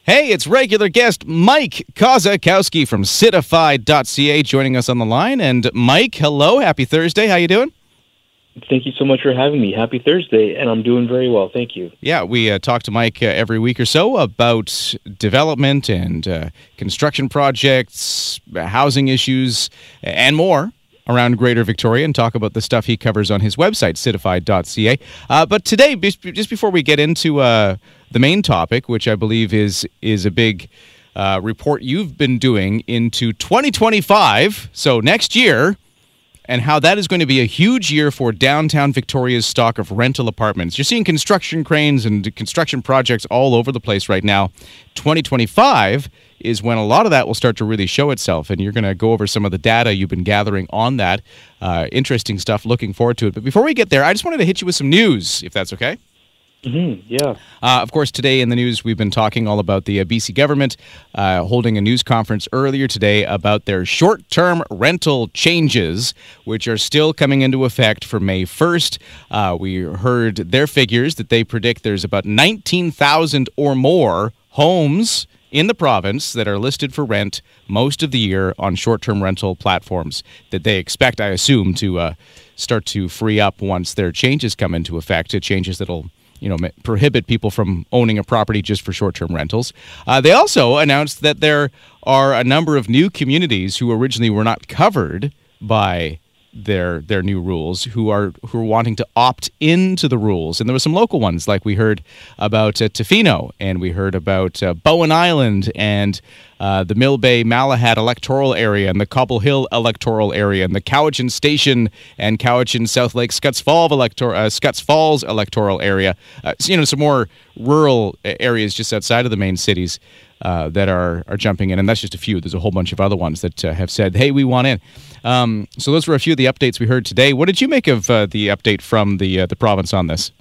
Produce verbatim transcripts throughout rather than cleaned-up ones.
Hey, it's regular guest Mike Kozakowski from Citify dot c a joining us on the line. And Mike, hello, happy Thursday. How you doing? Thank you so much for having me. Happy Thursday, and I'm doing very well. Thank you. Yeah, we uh, talk to Mike uh, every week or so about development and uh, construction projects, housing issues, and more around Greater Victoria, and talk about the stuff he covers on his website, Citify dot c a. Uh, but today, just before we get into uh, the main topic, which I believe is is a big uh, report you've been doing into twenty twenty-five, so next year, and how that is going to be a huge year for downtown Victoria's stock of rental apartments. You're seeing construction cranes and construction projects all over the place right now. twenty twenty-five is when a lot of that will start to really show itself, and you're going to go over some of the data you've been gathering on that. Uh, interesting stuff, looking forward to it. But before we get there, I just wanted to hit you with some news, if that's okay. Mm-hmm, yeah. Uh, of course, today in the news, we've been talking all about the uh, B C government uh, holding a news conference earlier today about their short-term rental changes, which are still coming into effect for May first. Uh, we heard their figures that they predict there's about nineteen thousand or more homes in the province that are listed for rent most of the year on short-term rental platforms that they expect, I assume, to uh, start to free up once their changes come into effect. Changes that'll you know, prohibit people from owning a property just for short-term rentals. Uh, they also announced that there are a number of new communities who originally were not covered by their their new rules, who are who are wanting to opt into the rules. And there were some local ones, like we heard about uh, Tofino, and we heard about uh, Bowen Island, and uh, the Mill Bay Malahat electoral area, and the Cobble Hill electoral area, and the Cowichan Station and Cowichan South Lake Scotts Falls elector uh, Scotts Falls electoral area. Uh, so, you know, some more rural areas just outside of the main cities uh, that are are jumping in, and that's just a few. There's a whole bunch of other ones that uh, have said, "Hey, we want in." Um, so those were a few of the updates we heard today. What did you make of uh, the update from the uh, the province on this?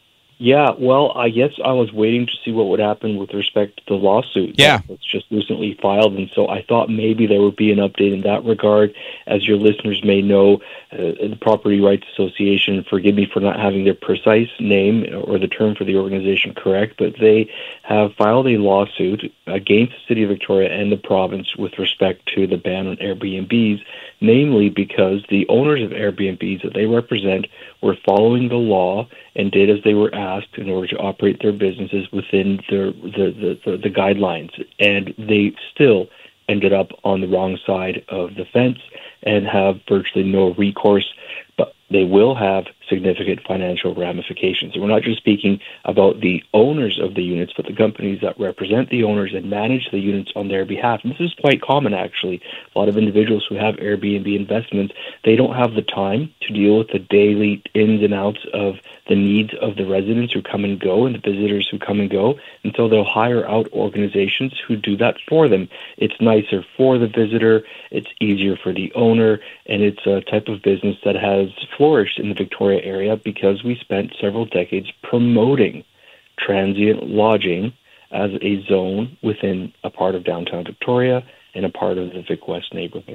Yeah, well, I guess I was waiting to see what would happen with respect to the lawsuit yeah. that's just recently filed, and so I thought maybe there would be an update in that regard. As your listeners may know, uh, the Property Rights Association, forgive me for not having their precise name or the term for the organization correct, but they have filed a lawsuit against the City of Victoria and the province with respect to the ban on Airbnbs, namely because the owners of Airbnbs that they represent were following the law and did as they were asked in order to operate their businesses within the the, the, the guidelines. And they still ended up on the wrong side of the fence and have virtually no recourse, but they will have significant financial ramifications. And we're not just speaking about the owners of the units, but the companies that represent the owners and manage the units on their behalf. And this is quite common, actually. A lot of individuals who have Airbnb investments, they don't have the time to deal with the daily ins and outs of the needs of the residents who come and go and the visitors who come and go, and so they'll hire out organizations who do that for them. It's nicer for the visitor, it's easier for the owner, and it's a type of business that has flourished in the Victoria area because we spent several decades promoting transient lodging as a zone within a part of downtown Victoria and a part of the Vic West neighborhood.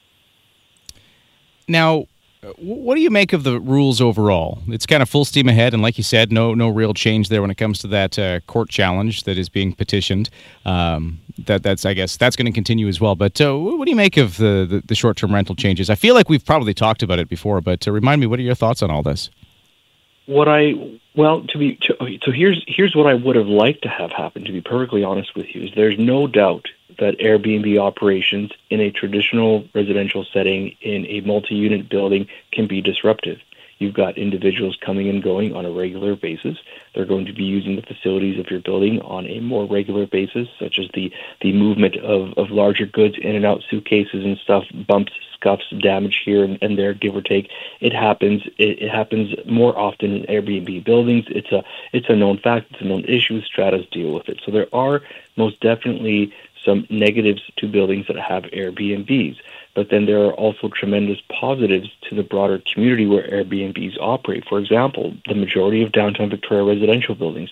Now, what do you make of the rules overall? It's kind of full steam ahead, and like you said, no no real change there when it comes to that uh, court challenge that is being petitioned. Um, that that's I guess that's going to continue as well. But uh, what do you make of the, the, the short-term rental changes? I feel like we've probably talked about it before, but uh, remind me, what are your thoughts on all this? What I well to be to, so here's here's what I would have liked to have happen. To be perfectly honest with you, is there's no doubt that Airbnb operations in a traditional residential setting in a multi-unit building can be disruptive. You've got individuals coming and going on a regular basis. They're going to be using the facilities of your building on a more regular basis, such as the, the movement of, of larger goods in and out, suitcases and stuff, bumps, scuffs, damage here and, and there, give or take. It happens. It, it happens more often in Airbnb buildings. It's a it's a known fact. It's a known issue. Stratas deal with it. So there are most definitely some negatives to buildings that have Airbnbs. But then there are also tremendous positives to the broader community where Airbnbs operate. For example, the majority of downtown Victoria residential buildings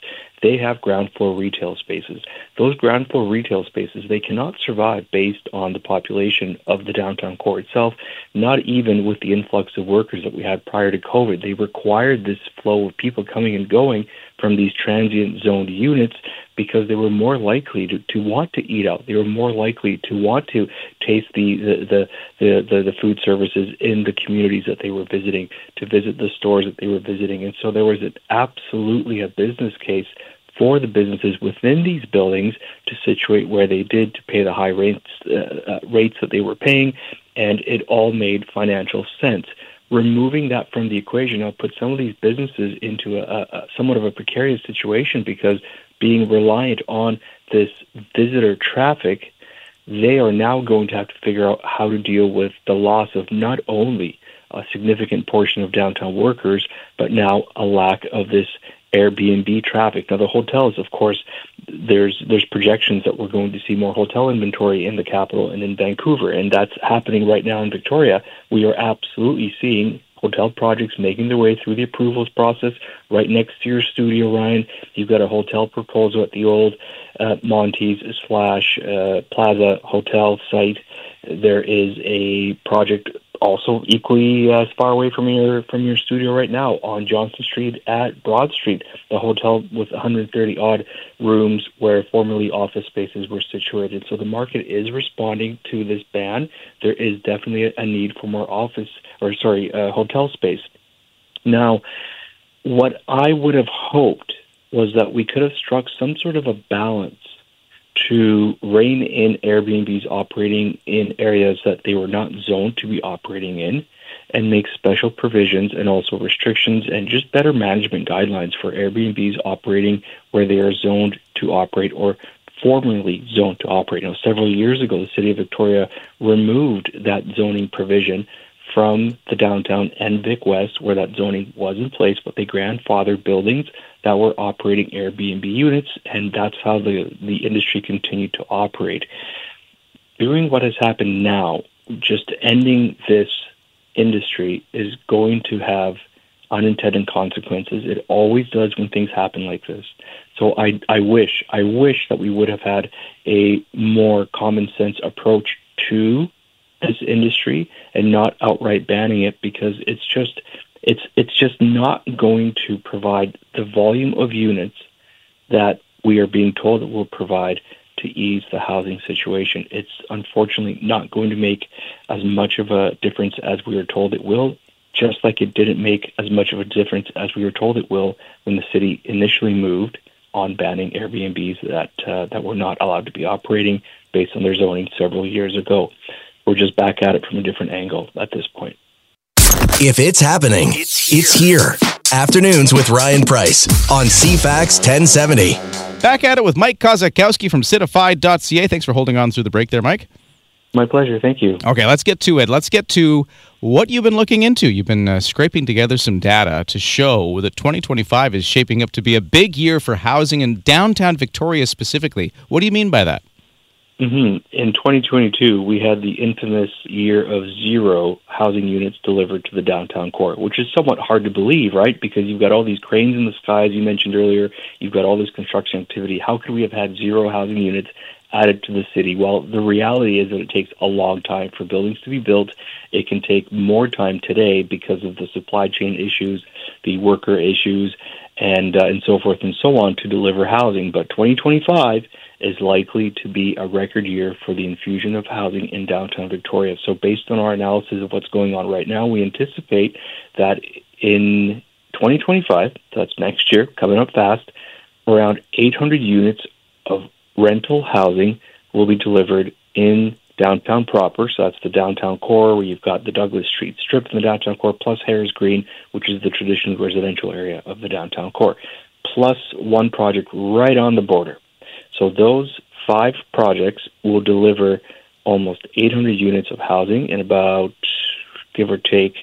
they have ground floor retail spaces. Those ground floor retail spaces, they cannot survive based on the population of the downtown core itself, not even with the influx of workers that we had prior to COVID. They required this flow of people coming and going from these transient zoned units because they were more likely to, to want to eat out. They were more likely to want to taste the the, the, the, the food services in the communities that they were visiting, to visit the stores that they were visiting. And so there was an, absolutely a business case for the businesses within these buildings to situate where they did, to pay the high rates, uh, uh, rates that they were paying, and it all made financial sense. Removing that from the equation now put some of these businesses into a, a somewhat of a precarious situation, because being reliant on this visitor traffic, they are now going to have to figure out how to deal with the loss of not only a significant portion of downtown workers, but now a lack of this Airbnb traffic. Now, the hotels, of course, there's there's projections that we're going to see more hotel inventory in the capital and in Vancouver, and that's happening right now in Victoria. We are absolutely seeing hotel projects making their way through the approvals process. Right next to your studio, Ryan, you've got a hotel proposal at the old uh, Monty's slash uh, Plaza Hotel site. There is a project also equally as far away from your from your studio right now on Johnson Street at Broad Street, the hotel with one hundred thirty odd rooms where formerly office spaces were situated. So the market is responding to this ban. There is definitely a need for more office, or sorry, uh, hotel space. Now, what I would have hoped was that we could have struck some sort of a balance to rein in Airbnbs operating in areas that they were not zoned to be operating in, and make special provisions and also restrictions and just better management guidelines for Airbnbs operating where they are zoned to operate or formerly zoned to operate. Now, several years ago, the City of Victoria removed that zoning provision from the downtown and Vic West, where that zoning was in place, but they grandfathered buildings that were operating Airbnb units, and that's how the, the industry continued to operate. Doing what has happened now, just ending this industry, is going to have unintended consequences. It always does when things happen like this. So I, I wish, I wish that we would have had a more common sense approach to this industry and not outright banning it, because it's just it's it's just not going to provide the volume of units that we are being told it will provide to ease the housing situation. It's unfortunately not going to make as much of a difference as we were told it will, just like it didn't make as much of a difference as we were told it will when the city initially moved on banning Airbnbs that uh, that were not allowed to be operating based on their zoning several years ago. We're just back at it from a different angle at this point. If it's happening, it's here. It's here. Afternoons with Ryan Price on C FAX ten seventy. Back at it with Mike Kozakowski from Citify dot C A. Thanks for holding on through the break there, Mike. My pleasure. Thank you. Okay, let's get to it. Let's get to what you've been looking into. You've been uh, scraping together some data to show that twenty twenty-five is shaping up to be a big year for housing in downtown Victoria specifically. What do you mean by that? Mm-hmm. In twenty twenty-two, we had the infamous year of zero housing units delivered to the downtown core, which is somewhat hard to believe, right? Because you've got all these cranes in the sky, as you mentioned earlier. You've got all this construction activity. How could we have had zero housing units added to the city? Well, the reality is that it takes a long time for buildings to be built. It can take more time today because of the supply chain issues, the worker issues, and uh, and so forth and so on to deliver housing. But twenty twenty-five is likely to be a record year for the infusion of housing in downtown Victoria. So based on our analysis of what's going on right now, we anticipate that in twenty twenty-five, that's next year, coming up fast, around eight hundred units of rental housing will be delivered in downtown proper. So that's the downtown core, where you've got the Douglas Street Strip in the downtown core, plus Harris Green, which is the traditional residential area of the downtown core, plus one project right on the border. So those five projects will deliver almost eight hundred units of housing and about, give or take,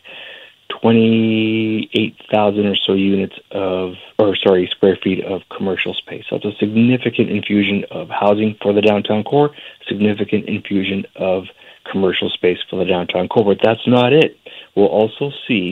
twenty-eight thousand or so units of, or sorry, square feet of commercial space. So it's a significant infusion of housing for the downtown core, significant infusion of commercial space for the downtown core. But that's not it. We'll also see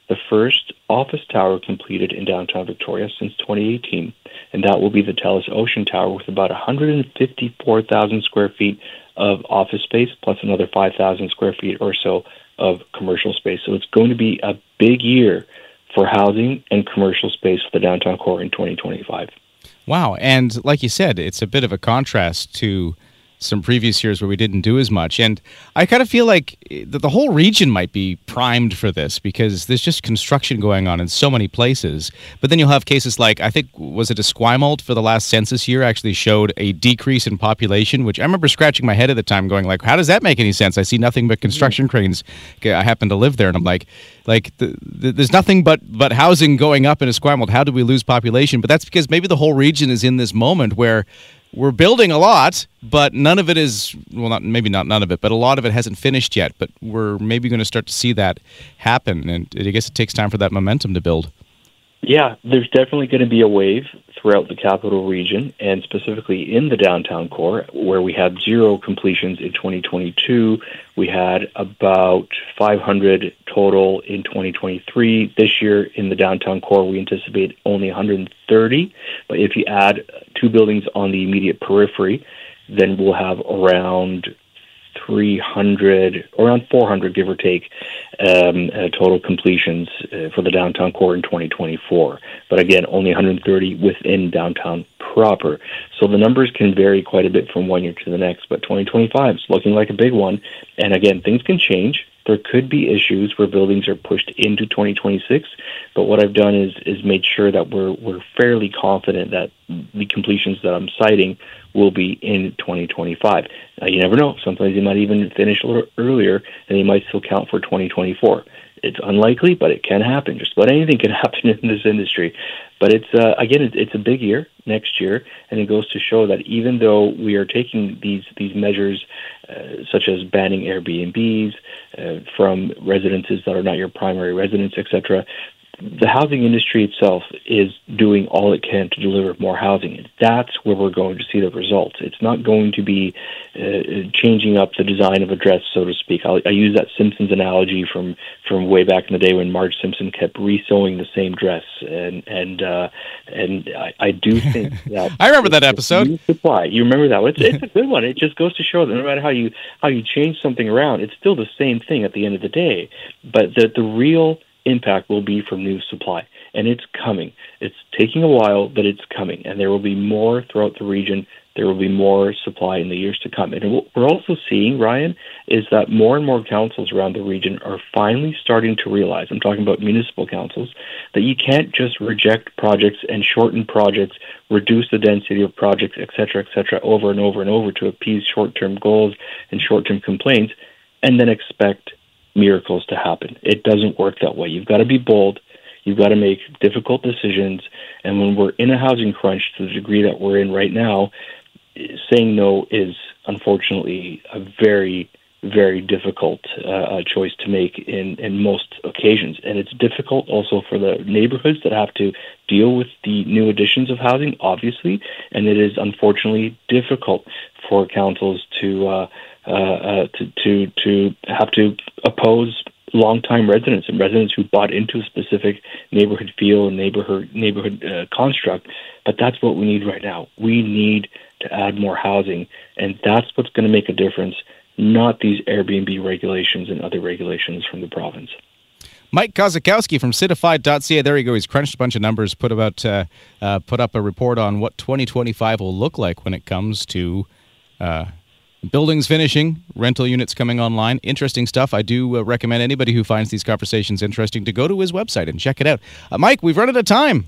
the first office tower completed in downtown Victoria since twenty eighteen, and that will be the TELUS Ocean Tower with about one hundred fifty-four thousand square feet of office space plus another five thousand square feet or so of commercial space. So it's going to be a big year for housing and commercial space for the downtown core in twenty twenty-five. Wow. And like you said, it's a bit of a contrast to some previous years where we didn't do as much. And I kind of feel like the, the whole region might be primed for this because there's just construction going on in so many places. But then you'll have cases like, I think, was it Esquimalt for the last census year actually showed a decrease in population, which I remember scratching my head at the time going like, how does that make any sense? I see nothing but construction mm-hmm. cranes. I happen to live there and I'm like, like the, the, there's nothing but, but housing going up in Esquimalt. How do we lose population? But that's because maybe the whole region is in this moment where we're building a lot, but none of it is, well, not maybe not none of it, but a lot of it hasn't finished yet. But we're maybe going to start to see that happen. And I guess it takes time for that momentum to build. Yeah, there's definitely going to be a wave throughout the capital region, and specifically in the downtown core, where we had zero completions in twenty twenty-two. We had about five hundred total in twenty twenty-three. This year in the downtown core, we anticipate only one hundred thirty. But if you add two buildings on the immediate periphery, then we'll have around three hundred, around four hundred, give or take, um, uh, total completions uh, for the downtown core in twenty twenty-four. But again, only one hundred thirty within downtown proper. So the numbers can vary quite a bit from one year to the next, but twenty twenty-five is looking like a big one. And again, things can change. There could be issues where buildings are pushed into twenty twenty-six, but what I've done is is made sure that we're we're fairly confident that the completions that I'm citing will be in twenty twenty-five. Now, you never know. Sometimes you might even finish a little earlier, and they might still count for twenty twenty-four. It's unlikely, but it can happen. Just about anything can happen in this industry. But it's uh, again, it's, it's a big year next year, and it goes to show that even though we are taking these these measures, uh, such as banning Airbnbs uh, from residences that are not your primary residence, et cetera, the housing industry itself is doing all it can to deliver more housing. And that's where we're going to see the results. It's not going to be uh, changing up the design of a dress, so to speak. I'll, I use that Simpsons analogy from, from way back in the day when Marge Simpson kept re-sewing the same dress. And and uh, and I, I do think that... I remember that episode. Supply. You remember that one? It's, it's a good one. It just goes to show that no matter how you how you change something around, it's still the same thing at the end of the day. But the the real impact will be from new supply, and it's coming. It's taking a while, but it's coming, and there will be more throughout the region. There will be more supply in the years to come. And what we're also seeing, Ryan, is that more and more councils around the region are finally starting to realize, I'm talking about municipal councils, that you can't just reject projects and shorten projects, reduce the density of projects, et cetera, et cetera, over and over and over to appease short-term goals and short-term complaints, and then expect miracles to happen. It doesn't work that way. You've got to be bold. You've got to make difficult decisions. And when we're in a housing crunch to the degree that we're in right now, saying no is unfortunately a very, very difficult uh, choice to make in, in most occasions. And it's difficult also for the neighborhoods that have to deal with the new additions of housing, obviously. And it is unfortunately difficult for councils to uh, Uh, uh, to, to to have to oppose longtime residents and residents who bought into a specific neighborhood feel and neighborhood neighborhood uh, construct. But that's what we need right now. We need to add more housing, and that's what's going to make a difference, not these Airbnb regulations and other regulations from the province. Mike Kozakowski from Citified dot C A. There you go. He's crunched a bunch of numbers, put about uh, uh, put up a report on what twenty twenty-five will look like when it comes to Uh, buildings finishing, rental units coming online. Interesting stuff. I do uh, recommend anybody who finds these conversations interesting to go to his website and check it out. Uh, Mike, we've run out of time.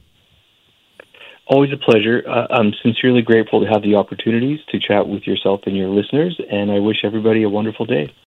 Always a pleasure. Uh, I'm sincerely grateful to have the opportunities to chat with yourself and your listeners, and I wish everybody a wonderful day.